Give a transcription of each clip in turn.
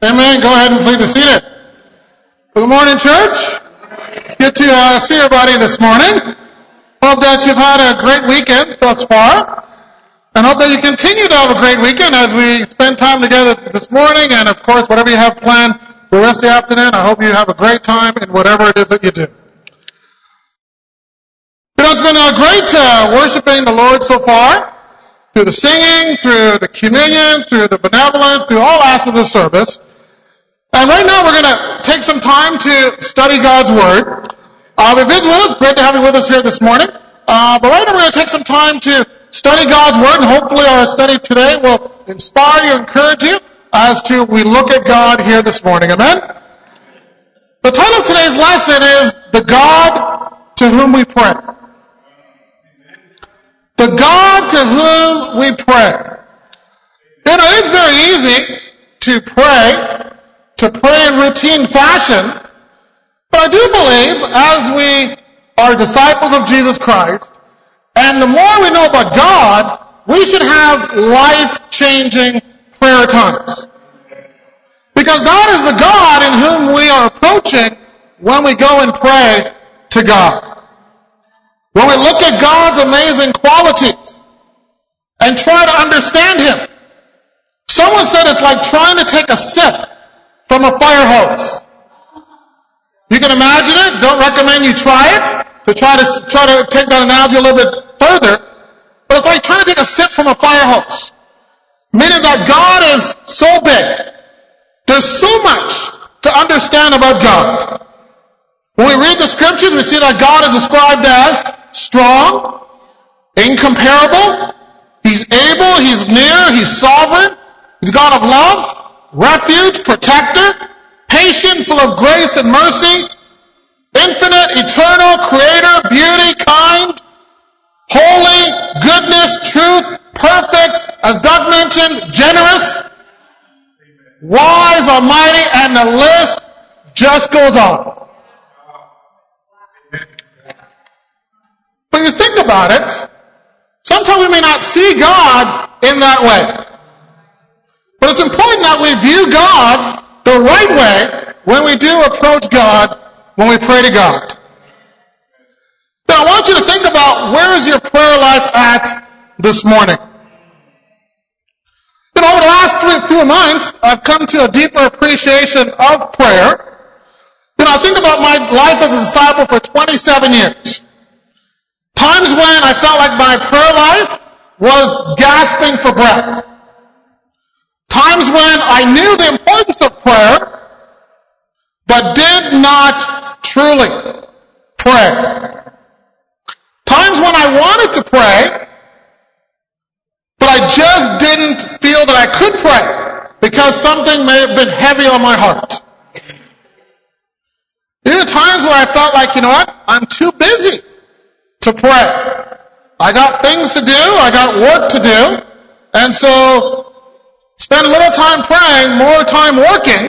Amen. Go ahead and please be seated. Good morning, church. It's good to see everybody this morning. Hope that you've had a great weekend thus far. And hope that you continue to have a great weekend as we spend time together this morning. And of course, whatever you have planned for the rest of the afternoon, I hope you have a great time in whatever it is that you do. You know, it's been great worshiping the Lord so far. Through the singing, through the communion, through the benevolence, through all aspects of service. And right now we're going to take some time to study God's Word. If you're with us, great to have you with us here this morning. But right now we're going to take some time to study God's Word, and hopefully our study today will inspire you, encourage you, as to we look at God here this morning. Amen? The title of today's lesson is The God to Whom We Pray. The God to whom we pray. You know, it's very easy to pray in routine fashion, but I do believe as we are disciples of Jesus Christ, and the more we know about God, we should have life-changing prayer times. Because God is the God in whom we are approaching when we go and pray to God. When we look at God's amazing qualities and try to understand Him. Someone said it's like trying to take a sip from a fire hose. You can imagine it. Don't recommend you try it. To try to take that analogy a little bit further. But it's like trying to take a sip from a fire hose. Meaning that God is so big. There's so much to understand about God. When we read the scriptures, we see that God is described as strong, incomparable, He's able, He's near, He's sovereign, He's God of love, refuge, protector, patient, full of grace and mercy, infinite, eternal, creator, beauty, kind, holy, goodness, truth, perfect, as Doug mentioned, generous, wise, almighty, and the list just goes on. When you think about it, sometimes we may not see God in that way. But it's important that we view God the right way when we do approach God, when we pray to God. Now I want you to think about, where is your prayer life at this morning? You know, over the last few months, I've come to a deeper appreciation of prayer. You know, I think about my life as a disciple for 27 years. Times when I felt like my prayer life was gasping for breath. Times when I knew the importance of prayer, but did not truly pray. Times when I wanted to pray, but I just didn't feel that I could pray because something may have been heavy on my heart. There were times where I felt like, you know what, I'm too busy to pray. I got things to do, I got work to do, and so spend a little time praying, more time working,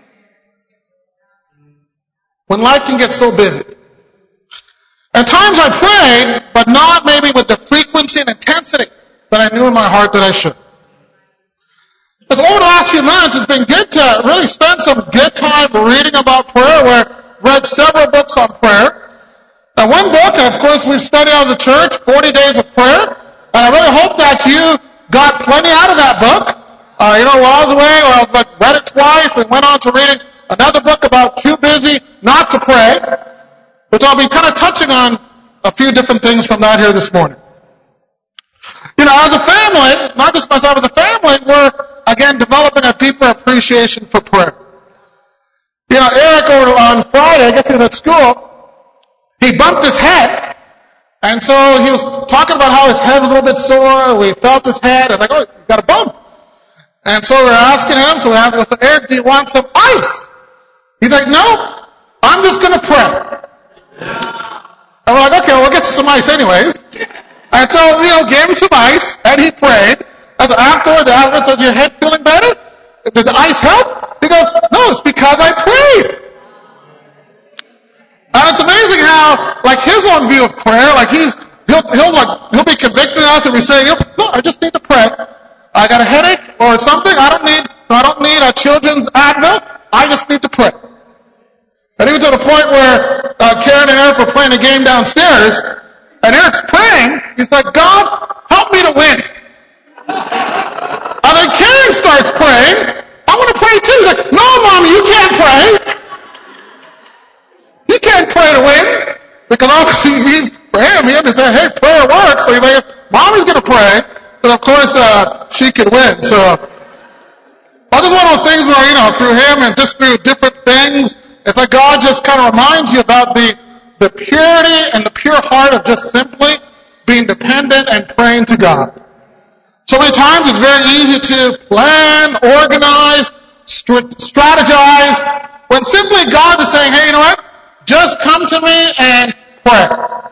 when life can get so busy. At times I prayed, but not maybe with the frequency and intensity that I knew in my heart that I should. But over the last few months, it's been good to really spend some good time reading about prayer, where I've read several books on prayer. Now one book, of course, we've studied out of the church, 40 Days of Prayer, and I really hope that you got plenty out of that book. You know, while I was away, or I read it twice and went on to reading another book about Too Busy Not to Pray, which I'll be kind of touching on a few different things from that here this morning. You know, as a family, not just myself, as a family, we're, again, developing a deeper appreciation for prayer. You know, Eric on Friday, I guess he was at school, he bumped his head, and so he was talking about how his head was a little bit sore. We felt his head. I was like, oh, you got a bump. And so we're asking him, so Eric, do you want some ice? He's like, no, I'm just going to pray. And we're like, okay, we'll get you some ice anyways. And so, you know, gave him some ice, and he prayed. And so afterwards, the husband says, your head feeling better? Did the ice help? He goes, no, it's because I prayed. And it's amazing how, like, his own view of prayer, like he'll be convicting us and be saying, no, I just need to pray. I got a headache or something. I don't need I don't need a children's Advil. I just need to pray. And even to the point where Karen and Eric were playing a game downstairs, and Eric's praying. He's like, God, help me to win. And then Karen starts praying. I want to pray too. He's like, no, Mommy, you can't pray. You can't pray to win. Because obviously for him, he had to say, hey, prayer works. So he's like, Mommy's going to pray. But of course, she could win. So I just one of those things where, through him and just through different things, it's like God just kind of reminds you about the purity and the pure heart of just simply being dependent and praying to God. So many times it's very easy to plan, organize, strategize, when simply God is saying, hey, you know what? Just come to me and pray.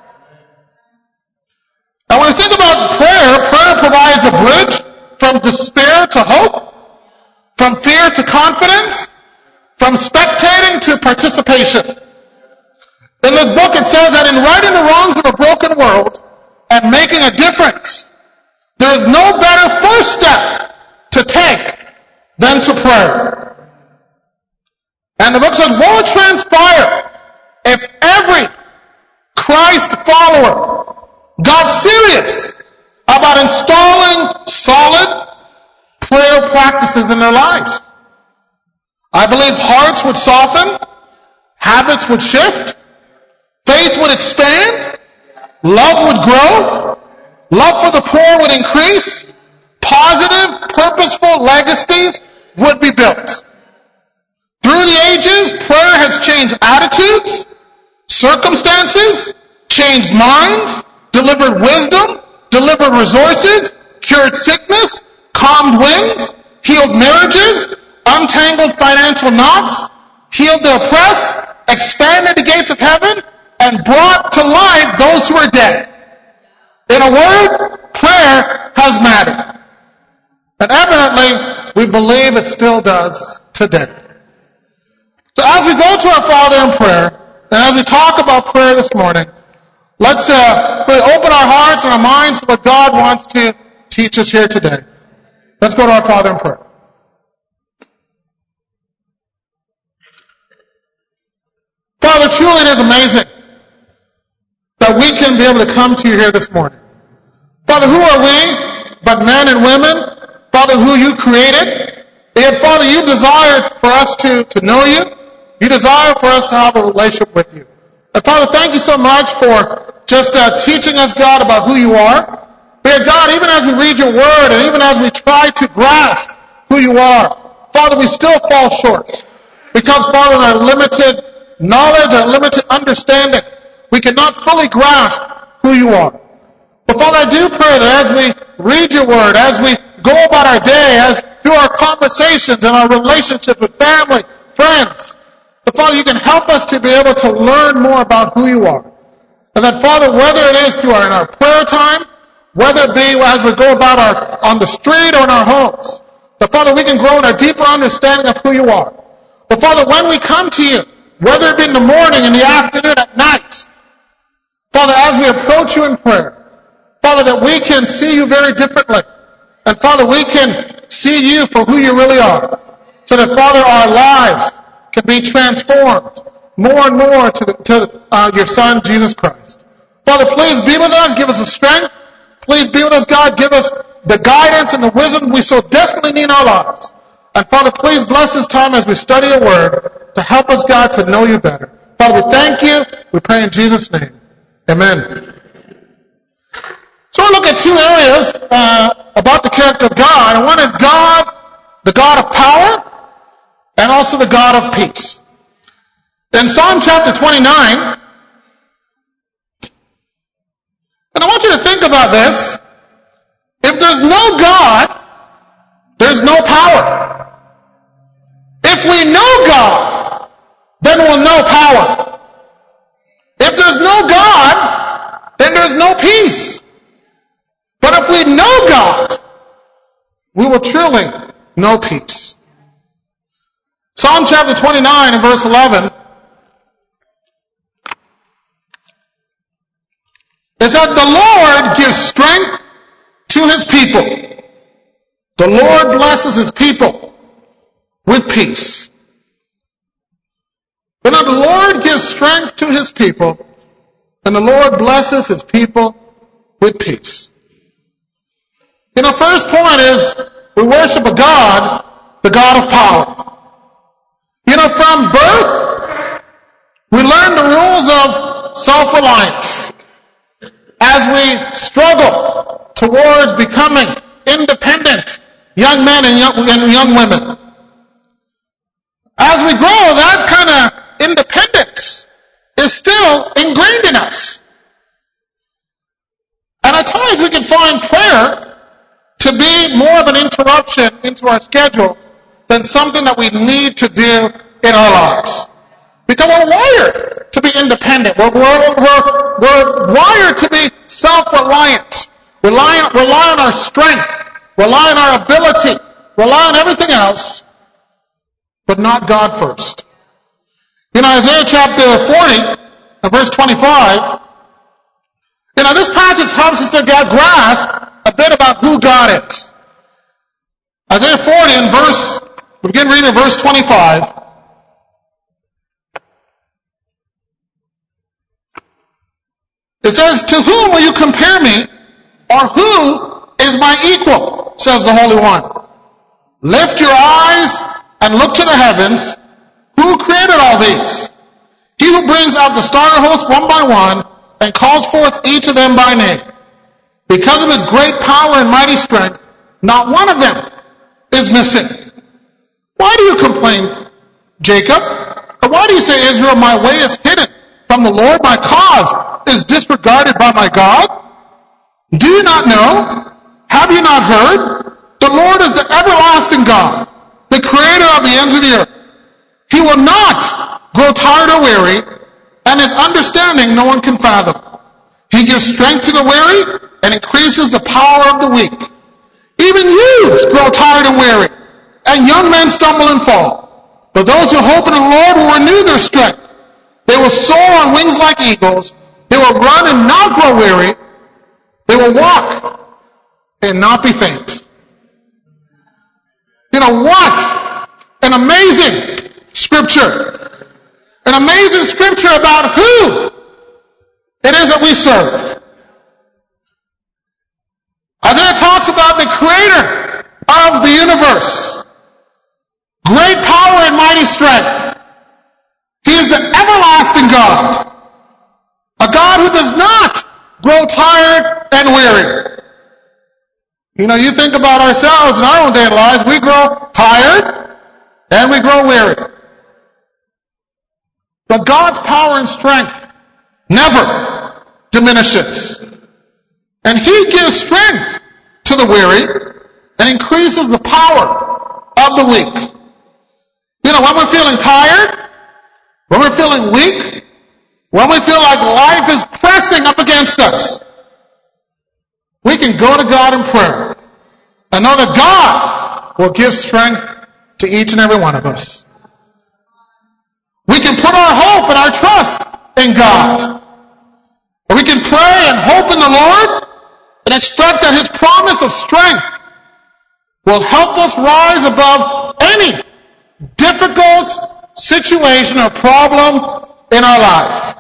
Now when we think about prayer provides a bridge from despair to hope, from fear to confidence, from spectating to participation. In this book it says that in righting the wrongs of a broken world and making a difference, there is no better first step to take than to pray. And the book says, what would transpire if every Christ follower got serious about installing solid prayer practices in their lives? I believe hearts would soften, habits would shift, faith would expand, love would grow, love for the poor would increase, positive, purposeful legacies would be built. Through the ages, prayer has changed attitudes, circumstances, changed minds, delivered wisdom, delivered resources, cured sickness, calmed winds, healed marriages, untangled financial knots, healed the oppressed, expanded the gates of heaven, and brought to life those who are dead. In a word, prayer has mattered. And evidently, we believe it still does today. So as we go to our Father in prayer, and as we talk about prayer this morning, let's really open our hearts and our minds to what God wants to teach us here today. Let's go to our Father in prayer. Father, truly it is amazing that we can be able to come to you here this morning. Father, who are we but men and women, Father, who you created? Yet, Father, you desire for us to know you. You desire for us to have a relationship with you. And Father, thank you so much for just teaching us, God, about who you are. But God, even as we read your word and even as we try to grasp who you are, Father, we still fall short. Because, Father, in our limited knowledge, our limited understanding, we cannot fully grasp who you are. But Father, I do pray that as we read your word, as we go about our day, as through our conversations and our relationships with family, friends, that Father, you can help us to be able to learn more about who you are. And that Father, whether it is through in our prayer time, whether it be as we go about on the street or in our homes, that Father, we can grow in a deeper understanding of who you are. But Father, when we come to you, whether it be in the morning, in the afternoon, at night, Father, as we approach you in prayer, Father, that we can see you very differently. And Father, we can see you for who you really are. So that, Father, our lives can be transformed more and more to your Son, Jesus Christ. Father, please be with us. Give us the strength. Please be with us, God. Give us the guidance and the wisdom we so desperately need in our lives. And Father, please bless this time as we study your word to help us, God, to know you better. Father, we thank you. We pray in Jesus' name. Amen. So we'll look at two areas about the character of God. And one is God, the God of power, and also the God of peace. In Psalm chapter 29, and I want you to think about this. If there's no God, there's no power. If we know God, then we'll know power. If there's no God, then there's no peace. But if we know God, we will truly know peace. Psalm chapter 29 and verse 11. It said, the Lord gives strength to his people. The Lord blesses his people. with peace. But now the Lord gives strength to his people, and the Lord blesses his people with peace. First point is we worship a God, the God of power. From birth, we learn the rules of self-reliance as we struggle towards becoming independent young men and young women. As we grow, that kind of independence is still ingrained in us. And at times we can find prayer to be more of an interruption into our schedule than something that we need to do in our lives. Because we're wired to be independent. We're wired to be self-reliant. Rely on our strength. Rely on our ability. Rely on everything else, but not God first. Isaiah chapter 40, verse 25, this passage helps us to grasp a bit about who God is. Isaiah 40 we begin reading in verse 25. It says, "To whom will you compare me, or who is my equal, says the Holy One. Lift your eyes and look to the heavens. Who created all these? He who brings out the star hosts one by one and calls forth each of them by name. Because of his great power and mighty strength, not one of them is missing. Why do you complain, Jacob? Or why do you say, Israel, my way is hidden from the Lord, my cause is disregarded by my God? Do you not know? Have you not heard? The Lord is the everlasting God, the creator of the ends of the earth. He will not grow tired or weary, and his understanding no one can fathom. He gives strength to the weary and increases the power of the weak. Even youths grow tired and weary, and young men stumble and fall. But those who hope in the Lord will renew their strength. They will soar on wings like eagles. They will run and not grow weary. They will walk and not be faint. What an amazing scripture. An amazing scripture about who it is that we serve. Isaiah talks about the creator of the universe. Great power and mighty strength. He is the everlasting God. A God who does not grow tired and weary. You think about ourselves in our own daily lives, we grow tired and we grow weary. But God's power and strength never diminishes. And He gives strength to the weary and increases the power of the weak. When we're feeling tired, when we're feeling weak, when we feel like life is pressing up against us, we can go to God in prayer and know that God will give strength to each and every one of us. We can put our hope and our trust in God. And we can pray and hope in the Lord and expect that His promise of strength will help us rise above any difficult situation or problem in our life.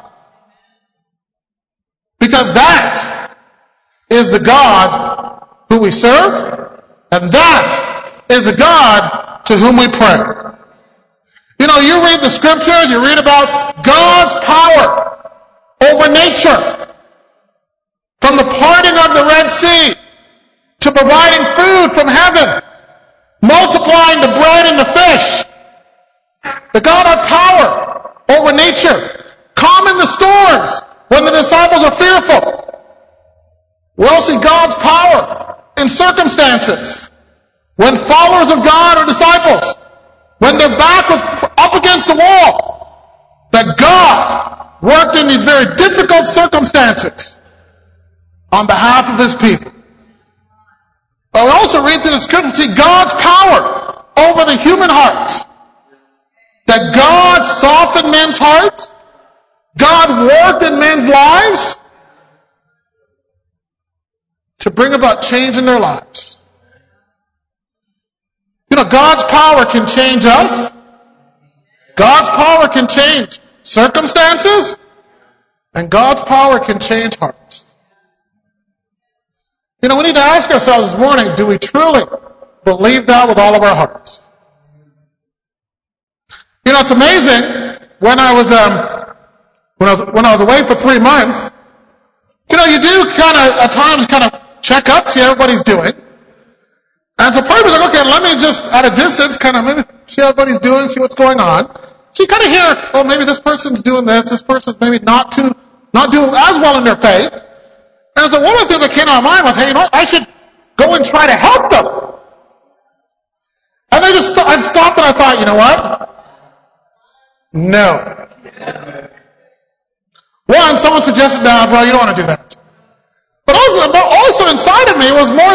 Because that is the God who we serve, and that is the God to whom we pray. You read the scriptures, you read about God's power over nature. From the parting of the Red Sea to providing food from heaven, multiplying the bread and the fish. The God of power over nature, calming the storms when the disciples are fearful. We also see God's power in circumstances. When followers of God or disciples, when their back was up against the wall, that God worked in these very difficult circumstances on behalf of His people. But we also read through the scripture, see God's power over the human heart. That God softened men's hearts, God worked in men's lives to bring about change in their lives. God's power can change us. God's power can change circumstances. And God's power can change hearts. We need to ask ourselves this morning, do we truly believe that with all of our hearts? It's amazing, when I was away for 3 months, you do at times check up, see how everybody's doing. And so part of me was like, okay, let me just, at a distance, maybe see how everybody's doing, see what's going on. So you hear, oh, maybe this person's doing this person's maybe not doing as well in their faith. And so one of the things that came to my mind was, hey, I should go and try to help them. And I stopped and I thought, you know what? No. One, someone suggested, no, bro, you don't want to do that. But also inside of me was more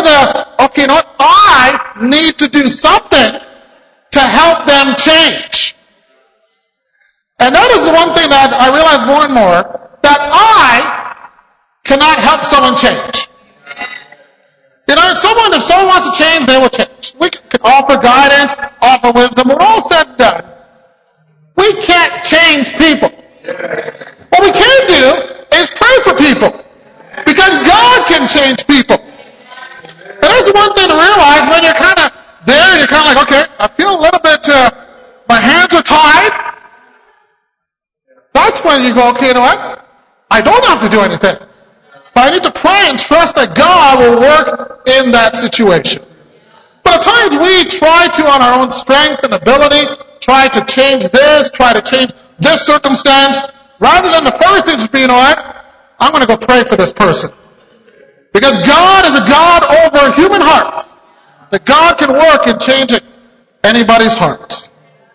I need to do something to help them change. And that is the one thing that I realize more and more, that I cannot help someone change. If someone wants to change, they will change. We can offer guidance, offer wisdom. When all said and done, we can't change people. What we can do is pray for people. Because God can change people. And that's one thing to realize when you're there, you're like, okay, I feel a little bit, my hands are tied. That's when you go, okay, you know what? I don't have to do anything. But I need to pray and trust that God will work in that situation. But at times we try to, on our own strength and ability, try to change this, try to change this circumstance, rather than the first thing to be, you know what? I'm going to go pray for this person. Because God is a God over human hearts. That God can work in changing anybody's heart.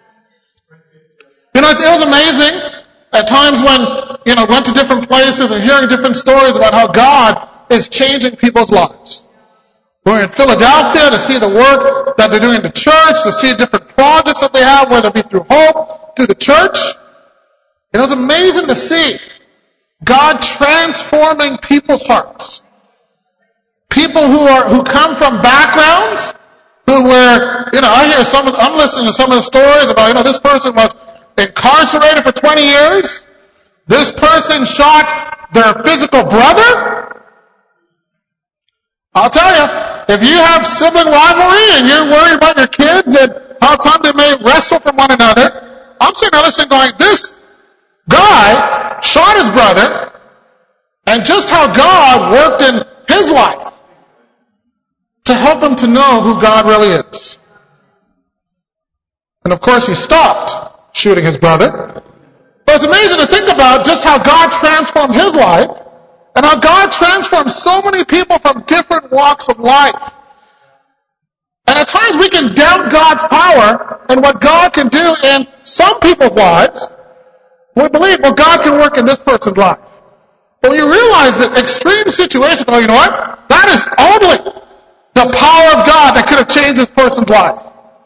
It was amazing at times when, went to different places and hearing different stories about how God is changing people's lives. We're in Philadelphia to see the work that they're doing in the church, to see different projects that they have, whether it be through Hope, through the church. It was amazing to see God transforming people's hearts. People who come from backgrounds who were, I'm listening to some of the stories about, this person was incarcerated for 20 years. This person shot their physical brother. I'll tell you, if you have sibling rivalry and you're worried about your kids and how time they may wrestle from one another, I'm sitting there listening going, this guy shot his brother, and just how God worked in his life to help him to know who God really is. And of course he stopped shooting his brother. But it's amazing to think about just how God transformed his life and how God transformed so many people from different walks of life. And at times we can doubt God's power and what God can do in some people's lives. We believe, well, God can work in this person's life. But when you realize that extreme situations, you know what? That is only the power of God that could have changed this person's life.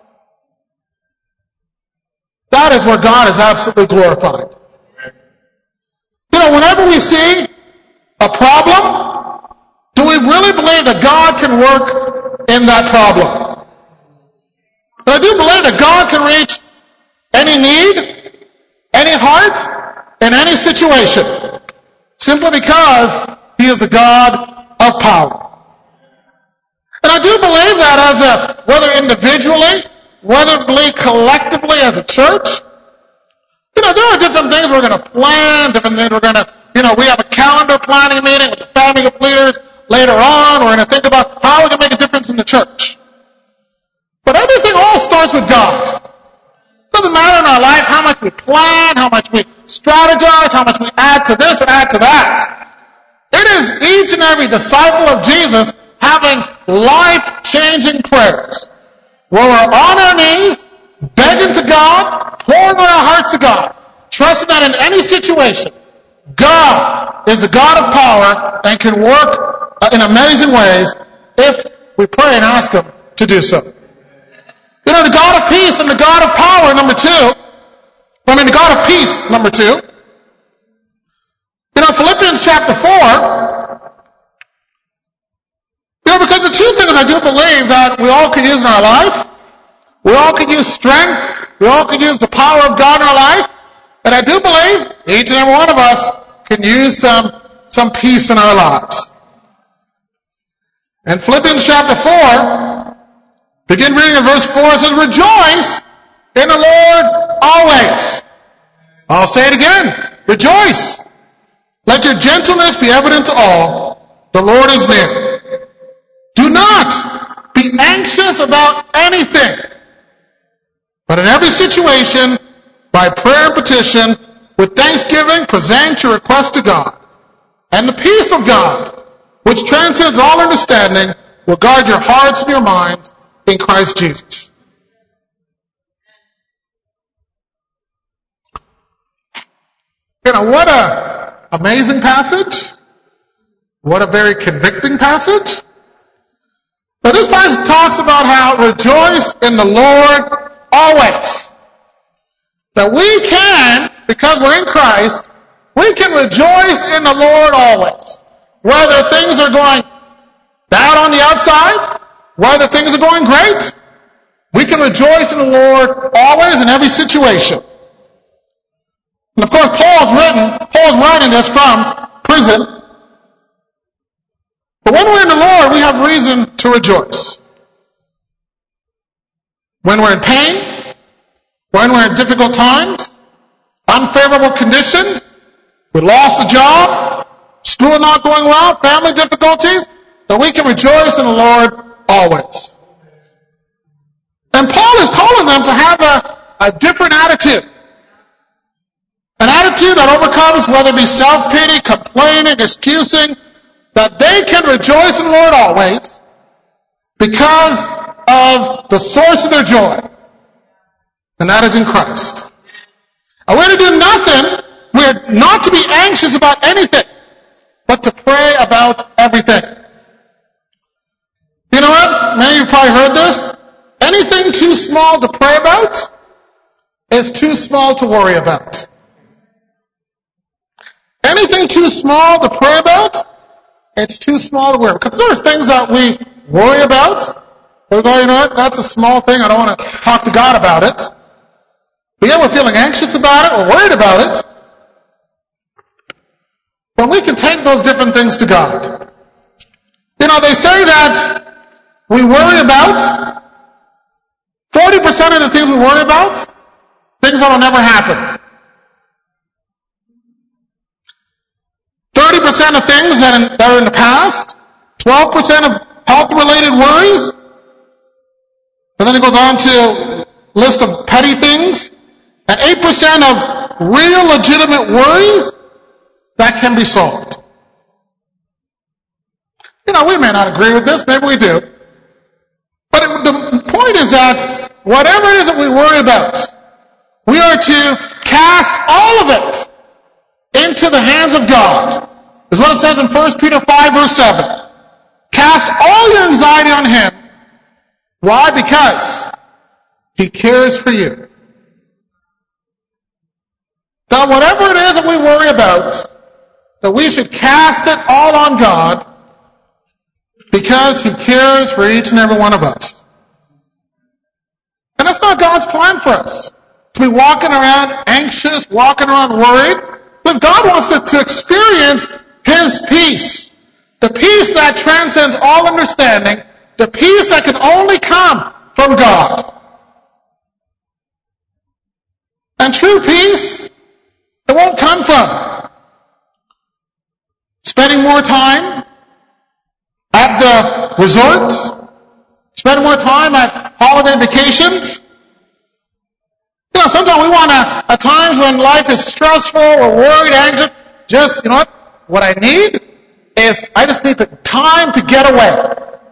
That is where God is absolutely glorified. Whenever we see a problem, do we really believe that God can work in that problem? And I do believe that God can reach any need, any heart, in any situation, simply because He is the God of power. And I do believe that whether individually, whether collectively as a church, there are different things we're going to plan, different things we're going to, we have a calendar planning meeting with the family of leaders later on. We're going to think about how we can make a difference in the church. But everything all starts with God. It doesn't matter in our life how much we plan, how much we strategize, how much we add to this or add to that. It is each and every disciple of Jesus having life-changing prayers, where we're on our knees, begging to God, pouring our hearts to God, trusting that in any situation, God is the God of power and can work in amazing ways if we pray and ask Him to do so. The God of peace and the God of power, the God of peace, number 2. Philippians chapter 4, because the two things I do believe that we all could use in our life We all could use strength. We all could use the power of God in our life. And I do believe each and every one of us can use some peace in our lives. In Philippians chapter 4, begin reading in verse 4, it says, rejoice in the Lord always. I'll say it again. Rejoice. Let your gentleness be evident to all. The Lord is near. Do not be anxious about anything, but in every situation, by prayer and petition, with thanksgiving, present your request to God. And the peace of God, which transcends all understanding, will guard your hearts and your minds in Christ Jesus. What an amazing passage. What a very convicting passage. Now this passage talks about how rejoice in the Lord always. That we can, because we're in Christ, we can rejoice in the Lord always. Whether things are going bad on the outside, whether things are going great, we can rejoice in the Lord always in every situation. And of course, Paul's writing this from prison. But when we're in the Lord, we have reason to rejoice. When we're in pain, when we're in difficult times, unfavorable conditions, we lost a job, school not going well, family difficulties, that we can rejoice in the Lord always. And Paul is calling them to have a different attitude. An attitude that overcomes whether it be self-pity, complaining, excusing, that they can rejoice in the Lord always because of the source of their joy. And that is in Christ. And we're to do nothing. We're not to be anxious about anything, but to pray about everything. You know what? Many of you probably heard this. Anything too small to pray about is too small to worry about. Anything too small to pray about, it's too small to worry about. Because there's things that we worry about. We're going, you know what? That's a small thing. I don't want to talk to God about it. But yet we're feeling anxious about it. We're worried about it. But we can take those different things to God. You know, they say that we worry about 40% of the things we worry about, things that will never happen. 30% of things that are in the past, 12% of health-related worries, and then it goes on to a list of petty things, and 8% of real legitimate worries that can be solved. You know, we may not agree with this, maybe we do. But the point is that whatever it is that we worry about, we are to cast all of it into the hands of God. Is what it says in 1 Peter 5 verse 7. Cast all your anxiety on Him. Why? Because He cares for you. Now whatever it is that we worry about, that we should cast it all on God because He cares for each and every one of us. And that's not God's plan for us. To be walking around anxious, walking around worried. But God wants us to experience His peace. The peace that transcends all understanding. The peace that can only come from God. And true peace, it won't come from spending more time at the resort, spending more time at holiday vacations. You know, sometimes we want to, at times when life is stressful or worried, anxious, just, you know what I need is, I just need the time to get away.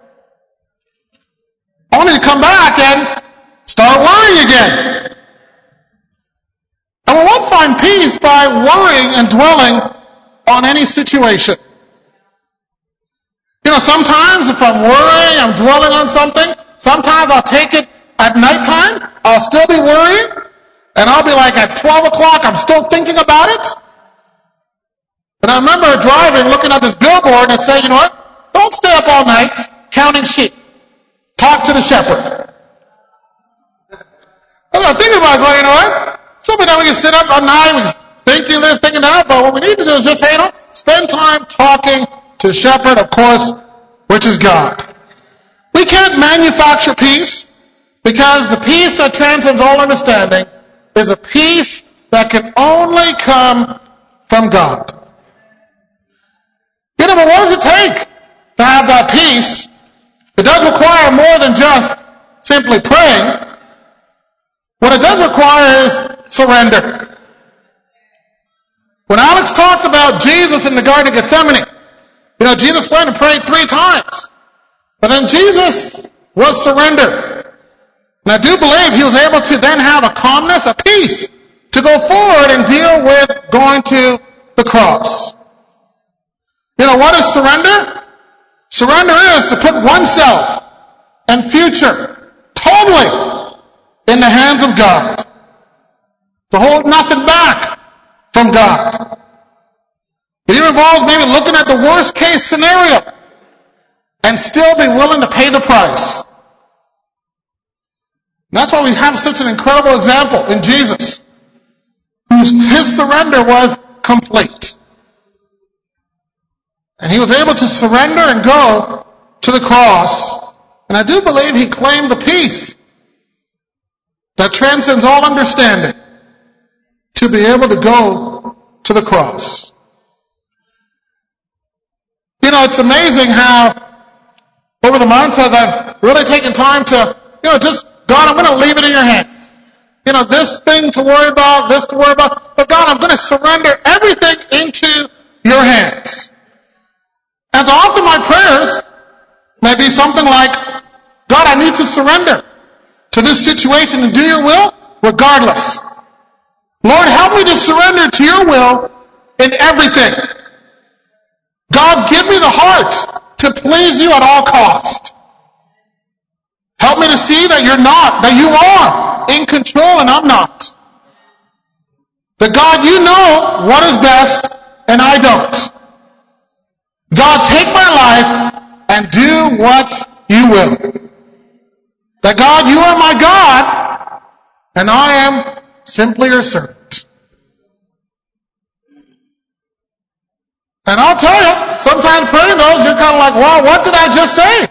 I want to come back and start worrying again. And we won't find peace by worrying and dwelling on any situation. You know, sometimes if I'm worrying, I'm dwelling on something, sometimes I'll take it at nighttime, I'll still be worrying, and I'll be like at 12 o'clock, I'm still thinking about it. And I remember driving, looking at this billboard and saying, you know what? Don't stay up all night counting sheep. Talk to the shepherd. I was thinking about going, you know what? Sometimes we can sit up all night, we can thinking this, thinking that, but what we need to do is just, spend time talking to the shepherd, of course, which is God. We can't manufacture peace, because the peace that transcends all understanding is a peace that can only come from God. But what does it take to have that peace? It does require more than just simply praying. What it does require is surrender. When Alex talked about Jesus in the Garden of Gethsemane, Jesus went and prayed 3 times. But then Jesus was surrendered. And I do believe he was able to then have a calmness, a peace, to go forward and deal with going to the cross. What is surrender? Surrender is to put oneself and future totally in the hands of God. To hold nothing back from God. It even involves maybe looking at the worst case scenario and still be willing to pay the price. And that's why we have such an incredible example in Jesus. His surrender was complete. And he was able to surrender and go to the cross. And I do believe he claimed the peace that transcends all understanding to be able to go to the cross. It's amazing how over the months as I've really taken time to, just, God, I'm going to leave it in your hands. This thing to worry about, this to worry about. But God, I'm going to surrender everything into your hands. And so often my prayers may be something like, God, I need to surrender to this situation and do your will regardless. Lord, help me to surrender to your will in everything. God, give me the heart to please you at all cost. Help me to see that you are in control and I'm not. That God, you know what is best and I don't. God, take my life and do what you will. That God, you are my God and I am simply your servant. And I'll tell you, sometimes praying those, you're kind of like, well, what did I just say?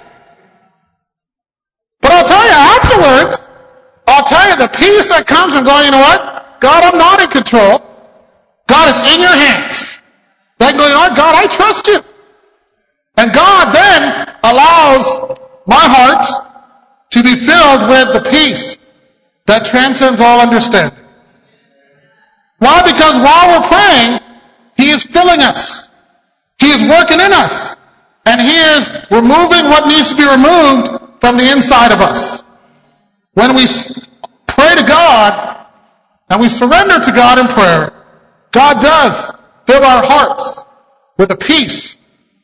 But I'll tell you afterwards, the peace that comes from going, you know what? God, I'm not in control. God, it's in your hands. Then going, you know what? God, I trust you. And God then allows my heart to be filled with the peace that transcends all understanding. Why? Because while we're praying, He is filling us. He is working in us. And He is removing what needs to be removed from the inside of us. When we pray to God and we surrender to God in prayer, God does fill our hearts with a peace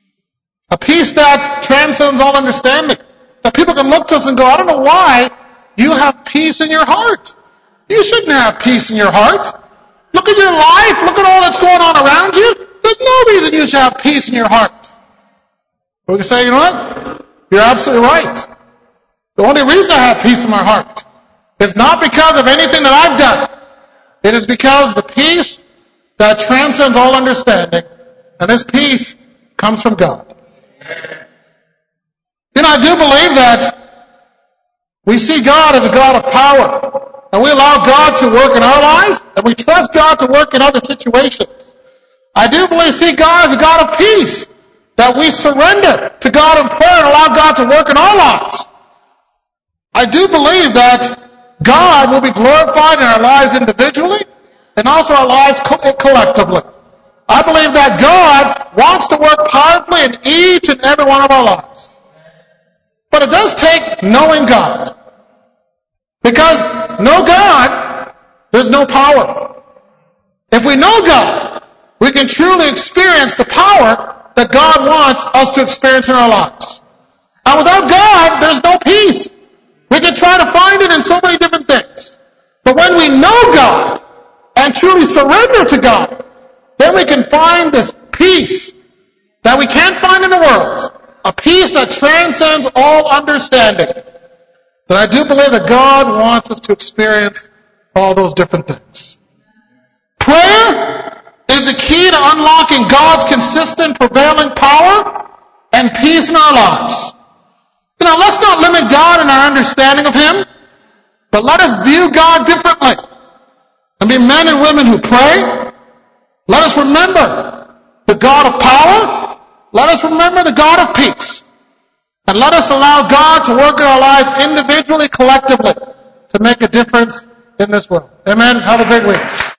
that transcends all understanding. That people can look to us and go, I don't know why you have peace in your heart. You shouldn't have peace in your heart. Look at your life. Look at all that's going on around you. There's no reason you should have peace in your heart. But we can say, you know what? You're absolutely right. The only reason I have peace in my heart is not because of anything that I've done. It is because the peace that transcends all understanding, and this peace comes from God. I do believe that we see God as a God of power, and we allow God to work in our lives, and we trust God to work in other situations. I do believe see God as a God of peace, that we surrender to God in prayer and allow God to work in our lives. I do believe that God will be glorified in our lives individually and also our lives collectively. I believe that God wants to work powerfully in each and every one of our lives. But it does take knowing God. Because no God, there's no power. If we know God, we can truly experience the power that God wants us to experience in our lives. And without God, there's no peace. We can try to find it in so many different things. But when we know God and truly surrender to God, then we can find this peace that we can't find in the world. A peace that transcends all understanding. But I do believe that God wants us to experience all those different things. Prayer is the key to unlocking God's consistent, prevailing power and peace in our lives. Let's not limit God in our understanding of Him, but let us view God differently and be men and women who pray. Let us remember the God of power. Let us remember the God of peace. And let us allow God to work in our lives individually, collectively, to make a difference in this world. Amen. Have a great week.